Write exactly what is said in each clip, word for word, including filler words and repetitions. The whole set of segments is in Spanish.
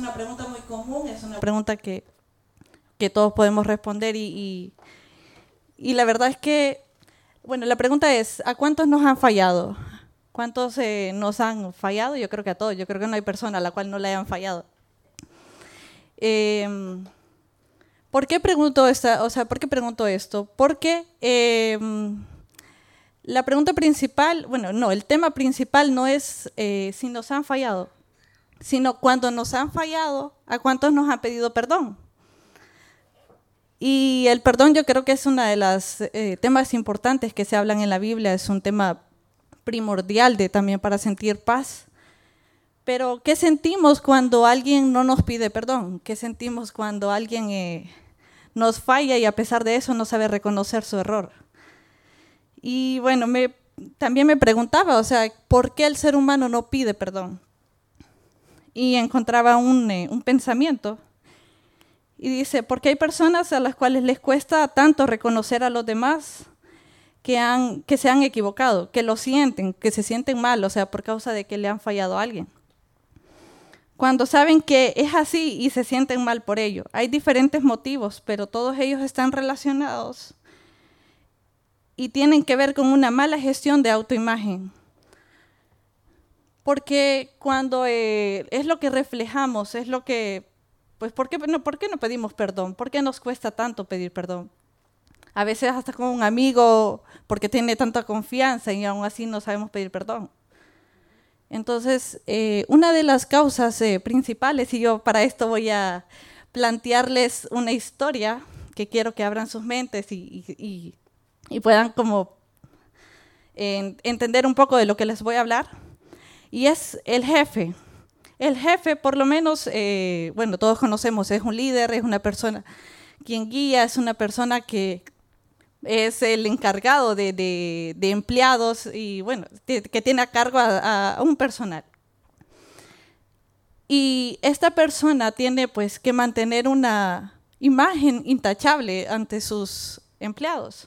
una pregunta muy común, es una pregunta que, que todos podemos responder y, y, y la verdad es que, bueno, la pregunta es, ¿a cuántos nos han fallado? ¿Cuántos eh, nos han fallado? Yo creo que a todos, yo creo que no hay persona a la cual no le hayan fallado. Eh, ¿Por qué pregunto esta, o sea, ¿por qué pregunto esto? Porque eh, la pregunta principal, bueno, no, el tema principal no es eh, si nos han fallado, sino cuando nos han fallado, ¿a cuántos nos han pedido perdón? Y el perdón yo creo que es uno de los eh, temas importantes que se hablan en la Biblia, es un tema primordial de, también para sentir paz. Pero, ¿qué sentimos cuando alguien no nos pide perdón? ¿Qué sentimos cuando alguien eh, nos falla y a pesar de eso no sabe reconocer su error? Y bueno, me, también me preguntaba, o sea, ¿por qué el ser humano no pide perdón? Y encontraba un, eh, un pensamiento y dice, porque hay personas a las cuales les cuesta tanto reconocer a los demás que, han, que se han equivocado, que lo sienten, que se sienten mal, o sea, por causa de que le han fallado a alguien. Cuando saben que es así y se sienten mal por ello. Hay diferentes motivos, pero todos ellos están relacionados y tienen que ver con una mala gestión de autoimagen. Porque cuando eh, es lo que reflejamos, es lo que, pues, ¿por qué, no, ¿por qué no pedimos perdón? ¿Por qué nos cuesta tanto pedir perdón? A veces hasta con un amigo, porque tiene tanta confianza y aún así no sabemos pedir perdón. Entonces, eh, una de las causas eh, principales, y yo para esto voy a plantearles una historia que quiero que abran sus mentes y, y, y, y puedan como eh, entender un poco de lo que les voy a hablar, y es el jefe. El jefe, por lo menos, eh, bueno, todos conocemos, es un líder, es una persona quien guía, es una persona que es el encargado de, de, de empleados y bueno, que tiene a cargo a, a un personal. Y esta persona tiene pues que mantener una imagen intachable ante sus empleados.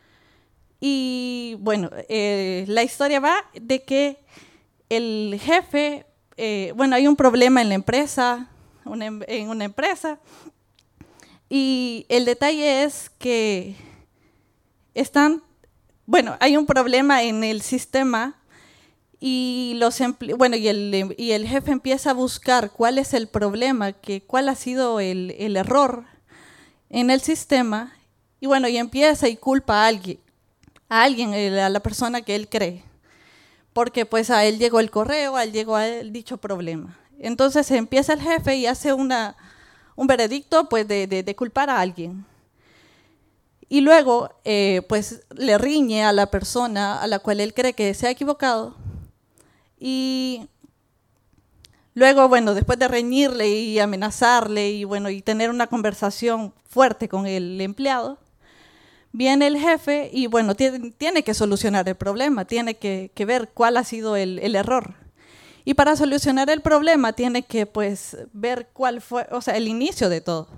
Y bueno, eh, la historia va de que el jefe, eh, bueno, hay un problema en la empresa, una, en una empresa, y el detalle es que están, bueno, hay un problema en el sistema y, los bueno, y, el, y el jefe empieza a buscar cuál es el problema, que, cuál ha sido el, el error en el sistema y bueno, y empieza y culpa a alguien, a alguien, a la persona que él cree, porque pues a él llegó el correo, a él llegó el dicho problema. Entonces empieza el jefe y hace una, un veredicto pues de, de, de culpar a alguien. Y luego, eh, pues, le riñe a la persona a la cual él cree que se ha equivocado. Y luego, bueno, después de reñirle y amenazarle y, bueno, y tener una conversación fuerte con el empleado, viene el jefe y, bueno, tiene, tiene que solucionar el problema, tiene que, que ver cuál ha sido el, el error. Y para solucionar el problema tiene que, pues, ver cuál fue, o sea, el inicio de todo.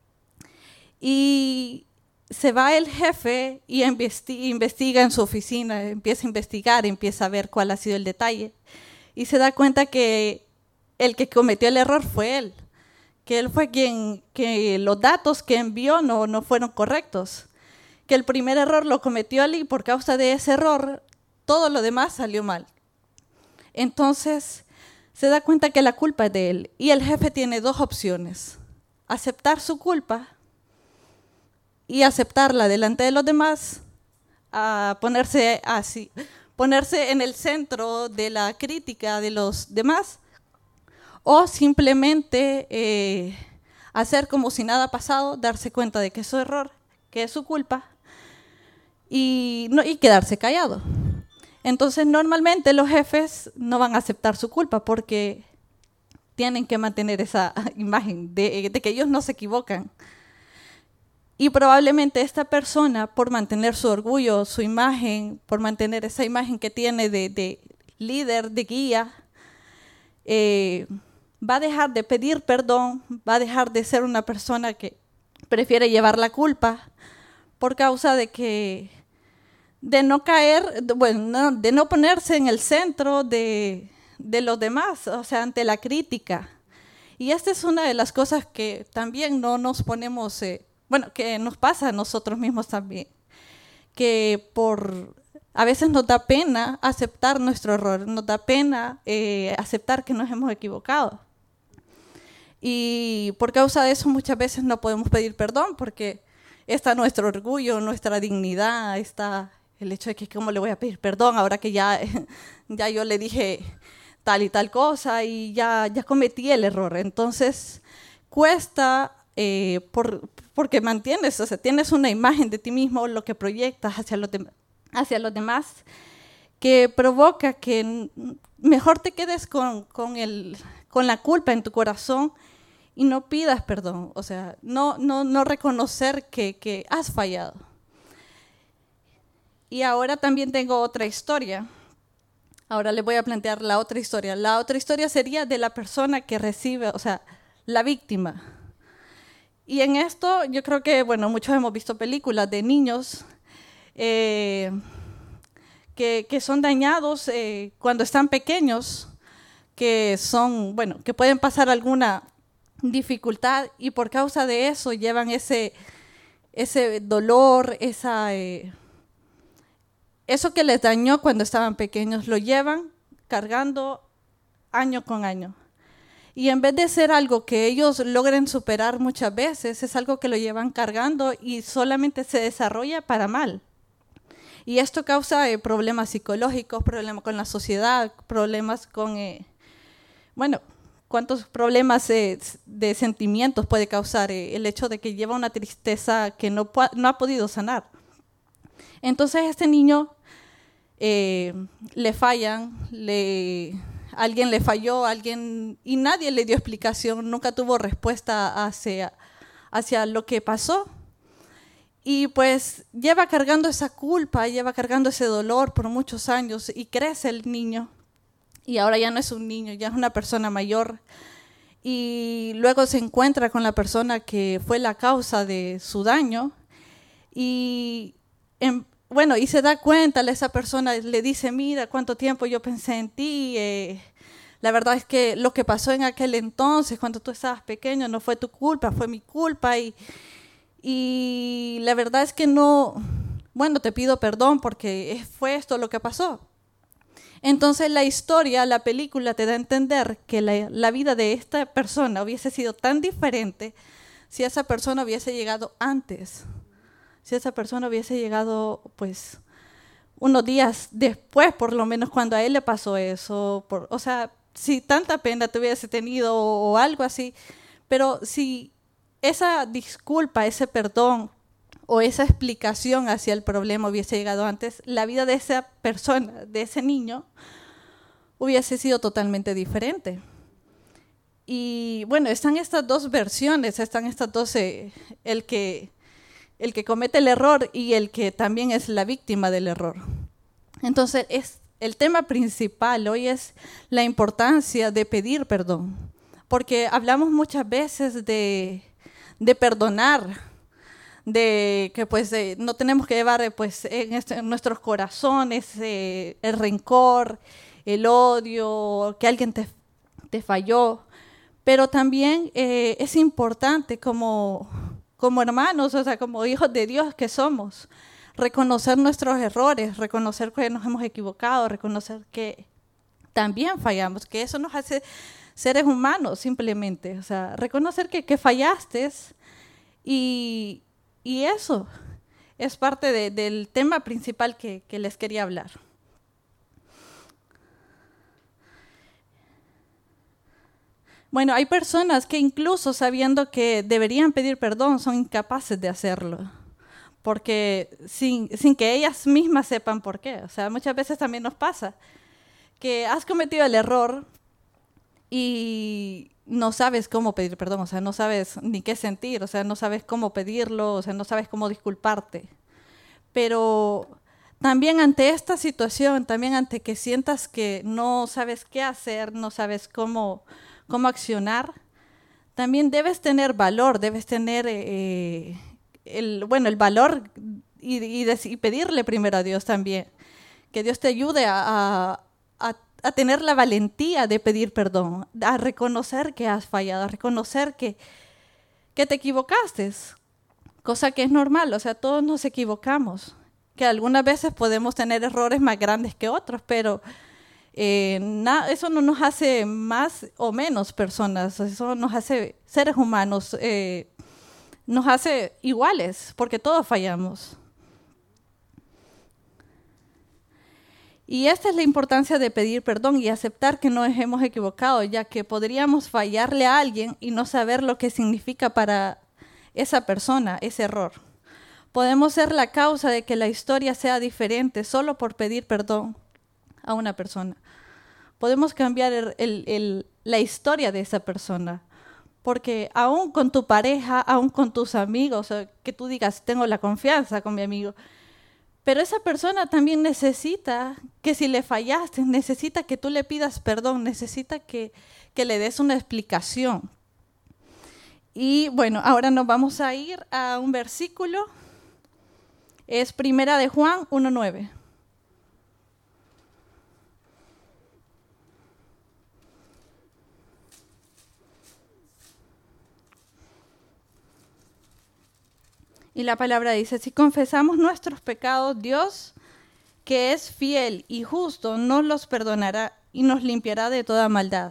Y se va el jefe y investiga en su oficina, empieza a investigar, empieza a ver cuál ha sido el detalle y se da cuenta que el que cometió el error fue él, que él fue quien, que los datos que envió no, no fueron correctos, que el primer error lo cometió él y por causa de ese error todo lo demás salió mal. Entonces se da cuenta que la culpa es de él y el jefe tiene dos opciones: aceptar su culpa y aceptarla delante de los demás, a ponerse así, ponerse en el centro de la crítica de los demás, o simplemente eh, hacer como si nada ha pasado, darse cuenta de que es su error, que es su culpa, y, no, y quedarse callado. Entonces, normalmente los jefes no van a aceptar su culpa porque tienen que mantener esa imagen de, de que ellos no se equivocan. Y probablemente esta persona, por mantener su orgullo, su imagen, por mantener esa imagen que tiene de, de líder, de guía, eh, va a dejar de pedir perdón, va a dejar de ser una persona que prefiere llevar la culpa por causa de que, de no caer, bueno, no, de no ponerse en el centro de, de los demás, o sea, ante la crítica. Y esta es una de las cosas que también no nos ponemos, eh, bueno, que nos pasa a nosotros mismos también, que por a veces nos da pena aceptar nuestro error, nos da pena eh, aceptar que nos hemos equivocado. Y por causa de eso muchas veces no podemos pedir perdón porque está nuestro orgullo, nuestra dignidad, está el hecho de que cómo le voy a pedir perdón ahora que ya, ya yo le dije tal y tal cosa y ya, ya cometí el error. Entonces cuesta eh, por, porque mantienes, o sea, tienes una imagen de ti mismo, lo que proyectas hacia los, de, hacia los demás, que provoca que mejor te quedes con, con, el, con la culpa en tu corazón y no pidas perdón, o sea, no, no, no reconocer que, que has fallado. Y ahora también tengo otra historia. Ahora les voy a plantear la otra historia. La otra historia sería de la persona que recibe, o sea, la víctima. Y en esto yo creo que, bueno, muchos hemos visto películas de niños eh, que, que son dañados eh, cuando están pequeños, que son, bueno, que pueden pasar alguna dificultad y por causa de eso llevan ese, ese dolor, esa, eh, eso que les dañó cuando estaban pequeños, lo llevan cargando año con año. Y en vez de ser algo que ellos logren superar muchas veces, es algo que lo llevan cargando y solamente se desarrolla para mal. Y esto causa eh, problemas psicológicos, problemas con la sociedad, problemas con, eh, bueno, cuántos problemas eh, de sentimientos puede causar eh, el hecho de que lleva una tristeza que no, no ha podido sanar. Entonces este niño eh, le fallan, le, alguien le falló, alguien y nadie le dio explicación, nunca tuvo respuesta hacia, hacia lo que pasó. Y pues lleva cargando esa culpa, lleva cargando ese dolor por muchos años y crece el niño. Y ahora ya no es un niño, ya es una persona mayor. Y luego se encuentra con la persona que fue la causa de su daño. Y, en, bueno, y se da cuenta, esa persona le dice, mira, cuánto tiempo yo pensé en ti. Eh, la verdad es que lo que pasó en aquel entonces, cuando tú estabas pequeño, no fue tu culpa, fue mi culpa. Y, y la verdad es que no, bueno, te pido perdón porque fue esto lo que pasó. Entonces la historia, la película te da a entender que la, la vida de esta persona hubiese sido tan diferente si esa persona hubiese llegado antes, si esa persona hubiese llegado pues unos días después, por lo menos cuando a él le pasó eso, por, o sea, si tanta pena te hubiese tenido o, o algo así, pero si esa disculpa, ese perdón o esa explicación hacia el problema hubiese llegado antes, la vida de esa persona, de ese niño, hubiese sido totalmente diferente. Y bueno, están estas dos versiones, están estas dos, eh, el, que, el que comete el error y el que también es la víctima del error. Entonces, es, el tema principal hoy es la importancia de pedir perdón, porque hablamos muchas veces de, de perdonar, de que pues eh, no tenemos que llevar eh, pues en, este, en nuestros corazones eh, el rencor, el odio, que alguien te, te falló, pero también eh, es importante como, como hermanos, o sea, como hijos de Dios que somos, reconocer nuestros errores, reconocer que nos hemos equivocado, reconocer que también fallamos, que eso nos hace seres humanos simplemente, o sea, reconocer que, que fallaste y Y eso es parte de, del tema principal que, que les quería hablar. Bueno, hay personas que incluso sabiendo que deberían pedir perdón son incapaces de hacerlo, porque sin, sin que ellas mismas sepan por qué. O sea, muchas veces también nos pasa que has cometido el error y no sabes cómo pedir perdón, o sea, no sabes ni qué sentir, o sea, no sabes cómo pedirlo, o sea, no sabes cómo disculparte. Pero también ante esta situación, también ante que sientas que no sabes qué hacer, no sabes cómo, cómo accionar, también debes tener valor, debes tener eh, el, bueno, el valor y, y, y pedirle primero a Dios también, que Dios te ayude a, a, a a tener la valentía de pedir perdón, a reconocer que has fallado, a reconocer que, que te equivocaste, cosa que es normal, o sea, todos nos equivocamos, que algunas veces podemos tener errores más grandes que otros, pero eh, na, eso no nos hace más o menos personas, eso nos hace seres humanos, eh, nos hace iguales, porque todos fallamos. Y esta es la importancia de pedir perdón y aceptar que nos hemos equivocado, ya que podríamos fallarle a alguien y no saber lo que significa para esa persona ese error. Podemos ser la causa de que la historia sea diferente solo por pedir perdón a una persona. Podemos cambiar el, el, el, la historia de esa persona, porque aún con tu pareja, aún con tus amigos, que tú digas, tengo la confianza con mi amigo, pero esa persona también necesita que si le fallaste, necesita que tú le pidas perdón, necesita que, que le des una explicación. Y bueno, ahora nos vamos a ir a un versículo, es Primera de Juan uno nueve. Y la palabra dice, si confesamos nuestros pecados, Dios, que es fiel y justo, nos los perdonará y nos limpiará de toda maldad.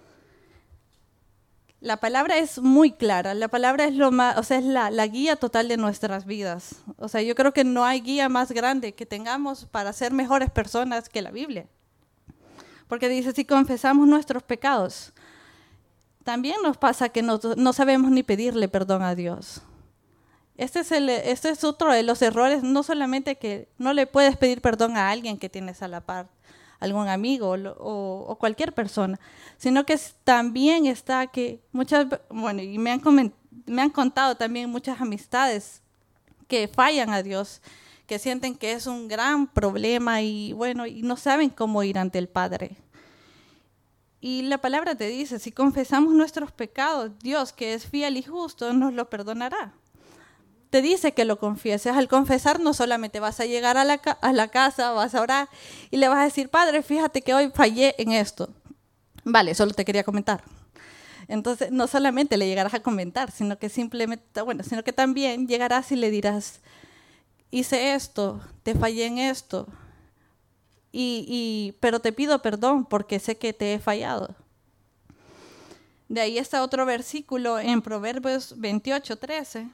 La palabra es muy clara, la palabra es, lo más, o sea, es la, la guía total de nuestras vidas. O sea, yo creo que no hay guía más grande que tengamos para ser mejores personas que la Biblia. Porque dice, si confesamos nuestros pecados, también nos pasa que no, no sabemos ni pedirle perdón a Dios. Este es, el, este es otro de los errores, no solamente que no le puedes pedir perdón a alguien que tienes a la par, algún amigo o, o, o cualquier persona, sino que también está que muchas, bueno, y me han, coment, me han contado también muchas amistades que fallan a Dios, que sienten que es un gran problema y bueno, y no saben cómo ir ante el Padre. Y la palabra te dice, si confesamos nuestros pecados, Dios, que es fiel y justo, nos lo perdonará. Te dice que lo confieses. Al confesar no solamente vas a llegar a la, a la casa, vas a orar y le vas a decir, Padre, fíjate que hoy fallé en esto. Vale, solo te quería comentar. Entonces, no solamente le llegarás a comentar, sino que simplemente, bueno, sino que también llegarás y le dirás, hice esto, te fallé en esto, y, y, pero te pido perdón porque sé que te he fallado. De ahí está otro versículo en Proverbios veintiocho, trece.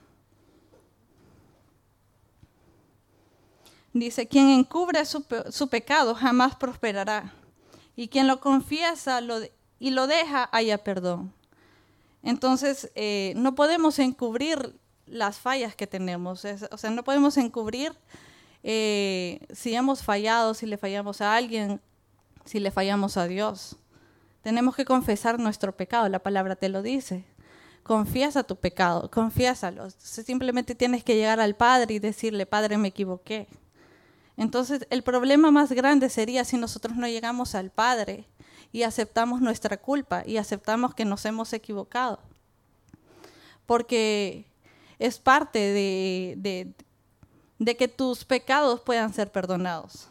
Dice, quien encubre su, pe su pecado jamás prosperará, y quien lo confiesa lo y lo deja haya perdón. Entonces, eh, no podemos encubrir las fallas que tenemos, es, o sea, no podemos encubrir eh, si hemos fallado, si le fallamos a alguien, si le fallamos a Dios. Tenemos que confesar nuestro pecado, la palabra te lo dice. Confiesa tu pecado, confiésalo. Simplemente tienes que llegar al Padre y decirle, Padre, me equivoqué. Entonces, el problema más grande sería si nosotros no llegamos al Padre y aceptamos nuestra culpa y aceptamos que nos hemos equivocado. Porque es parte de, de, de que tus pecados puedan ser perdonados.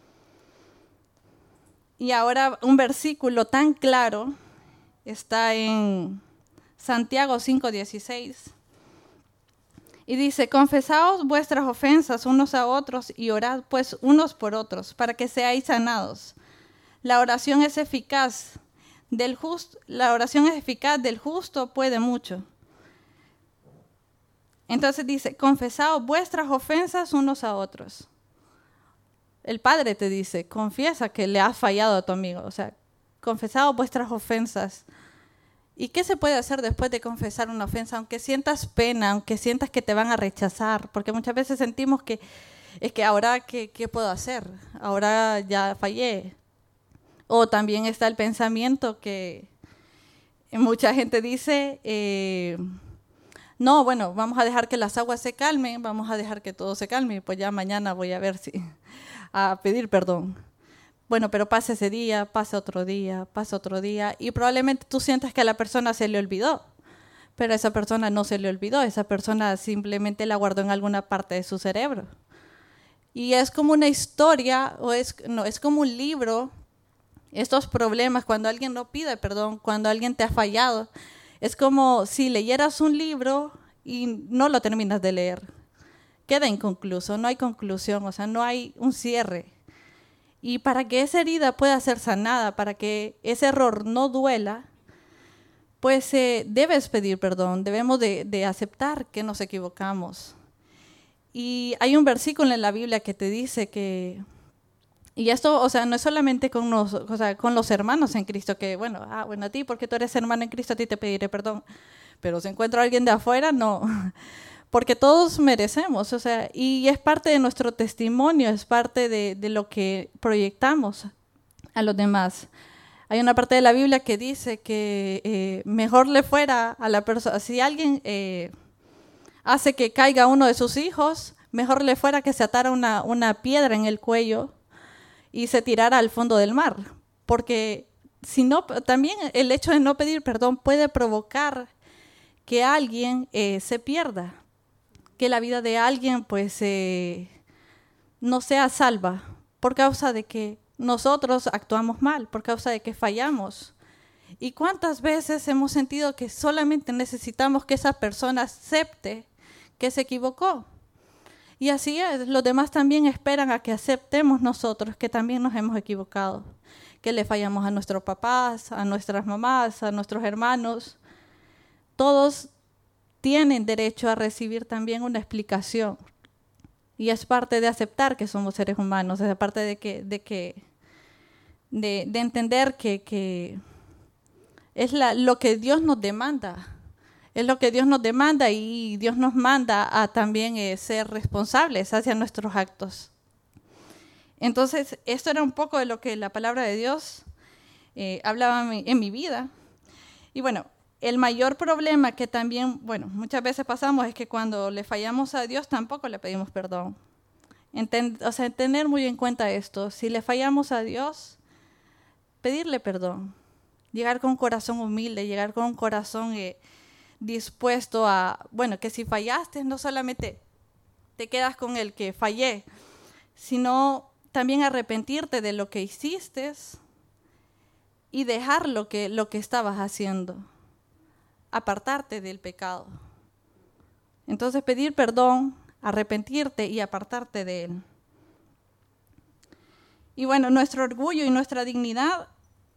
Y ahora un versículo tan claro está en Santiago cinco dieciséis. Y dice, confesaos vuestras ofensas unos a otros y orad pues unos por otros, para que seáis sanados. La oración es eficaz del justo, la oración es eficaz del justo puede mucho. Entonces dice, confesaos vuestras ofensas unos a otros. El Padre te dice, confiesa que le has fallado a tu amigo, o sea, confesaos vuestras ofensas. ¿Y qué se puede hacer después de confesar una ofensa? Aunque sientas pena, aunque sientas que te van a rechazar, porque muchas veces sentimos que es que ahora, ¿qué, qué puedo hacer? Ahora ya fallé. O también está el pensamiento que mucha gente dice, eh, no, bueno, vamos a dejar que las aguas se calmen, vamos a dejar que todo se calme, pues ya mañana voy a ver si, a pedir perdón. Bueno, pero pasa ese día, pasa otro día, pasa otro día, y probablemente tú sientas que a la persona se le olvidó, pero a esa persona no se le olvidó, esa persona simplemente la guardó en alguna parte de su cerebro. Y es como una historia, o es, no, es como un libro estos problemas, cuando alguien no pide perdón, cuando alguien te ha fallado, es como si leyeras un libro y no lo terminas de leer. Queda inconcluso, no hay conclusión, o sea, no hay un cierre. Y para que esa herida pueda ser sanada, para que ese error no duela, pues eh, debes pedir perdón, debemos de, de aceptar que nos equivocamos. Y hay un versículo en la Biblia que te dice que, y esto, o sea, no es solamente con los, o sea, con los hermanos en Cristo, que bueno, ah, bueno, a ti porque tú eres hermano en Cristo, a ti te pediré perdón, pero si encuentro a alguien de afuera, no, porque todos merecemos, o sea, y es parte de nuestro testimonio, es parte de, de lo que proyectamos a los demás. Hay una parte de la Biblia que dice que eh, mejor le fuera a la persona, si alguien eh, hace que caiga uno de sus hijos, mejor le fuera que se atara una, una piedra en el cuello y se tirara al fondo del mar. Porque si no, también el hecho de no pedir perdón puede provocar que alguien eh, se pierda, que la vida de alguien pues eh, no sea salva por causa de que nosotros actuamos mal, por causa de que fallamos. ¿Y cuántas veces hemos sentido que solamente necesitamos que esa persona acepte que se equivocó? Y así es, los demás también esperan a que aceptemos nosotros que también nos hemos equivocado, que le fallamos a nuestros papás, a nuestras mamás, a nuestros hermanos. Todos tienen derecho a recibir también una explicación. Y es parte de aceptar que somos seres humanos, es parte de que, de que, de, de entender que, que es la, lo que Dios nos demanda, es lo que Dios nos demanda y Dios nos manda a también eh, ser responsables hacia nuestros actos. Entonces, esto era un poco de lo que la palabra de Dios eh, hablaba en mi, en mi vida. Y bueno, el mayor problema que también, bueno, muchas veces pasamos es que cuando le fallamos a Dios tampoco le pedimos perdón. Enten, o sea, tener muy en cuenta esto. Si le fallamos a Dios, pedirle perdón. Llegar con un corazón humilde, llegar con un corazón eh, dispuesto a, bueno, que si fallaste no solamente te quedas con el que fallé, sino también arrepentirte de lo que hiciste y dejar lo que, lo que estabas haciendo. Apartarte del pecado. Entonces pedir perdón, arrepentirte y apartarte de él. Y bueno, nuestro orgullo y nuestra dignidad,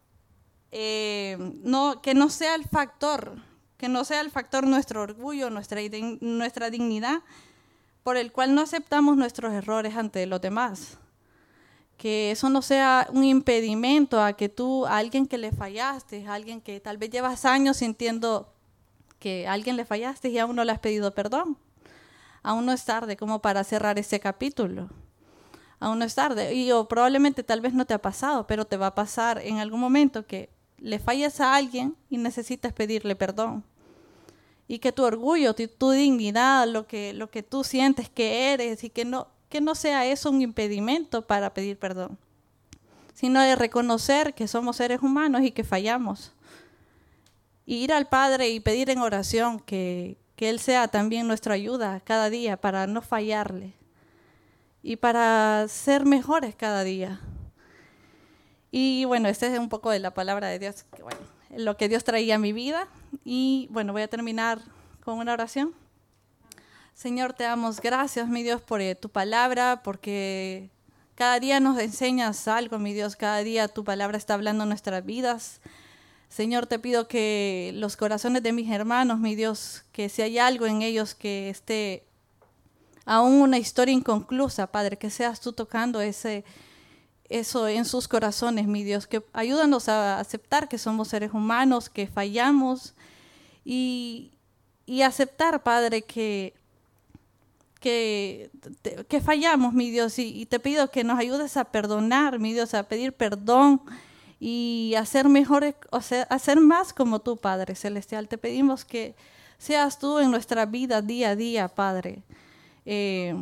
eh, no, que no sea el factor, que no sea el factor nuestro orgullo, nuestra, nuestra dignidad, por el cual no aceptamos nuestros errores ante los demás. Que eso no sea un impedimento a que tú, a alguien que le fallaste, a alguien que tal vez llevas años sintiendo que a alguien le fallaste y aún no le has pedido perdón. Aún no es tarde como para cerrar ese capítulo. Aún no es tarde. Y o probablemente tal vez no te ha pasado, pero te va a pasar en algún momento que le falles a alguien y necesitas pedirle perdón. Y que tu orgullo, tu, tu dignidad, lo que, lo que tú sientes que eres y que no, que no sea eso un impedimento para pedir perdón, sino de reconocer que somos seres humanos y que fallamos. Y ir al Padre y pedir en oración que, que Él sea también nuestra ayuda cada día para no fallarle y para ser mejores cada día. Y bueno, este es un poco de la palabra de Dios, que, bueno, lo que Dios traía a mi vida. Y bueno, voy a terminar con una oración. Señor, te damos gracias, mi Dios, por eh, tu palabra, porque cada día nos enseñas algo, mi Dios, cada día tu palabra está hablando en nuestras vidas. Señor, te pido que los corazones de mis hermanos, mi Dios, que si hay algo en ellos que esté aún una historia inconclusa, Padre, que seas tú tocando ese, eso en sus corazones, mi Dios, que ayúdanos a aceptar que somos seres humanos, que fallamos y, y aceptar, Padre, que, que, que fallamos, mi Dios, y, y te pido que nos ayudes a perdonar, mi Dios, a pedir perdón, y hacer mejores, o sea, hacer más como tú, Padre Celestial. Te pedimos que seas tú en nuestra vida día a día, Padre. Eh,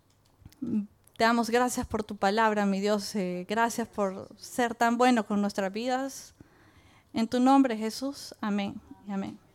te damos gracias por tu palabra, mi Dios. Eh, gracias por ser tan bueno con nuestras vidas. En tu nombre, Jesús. Amén y amén.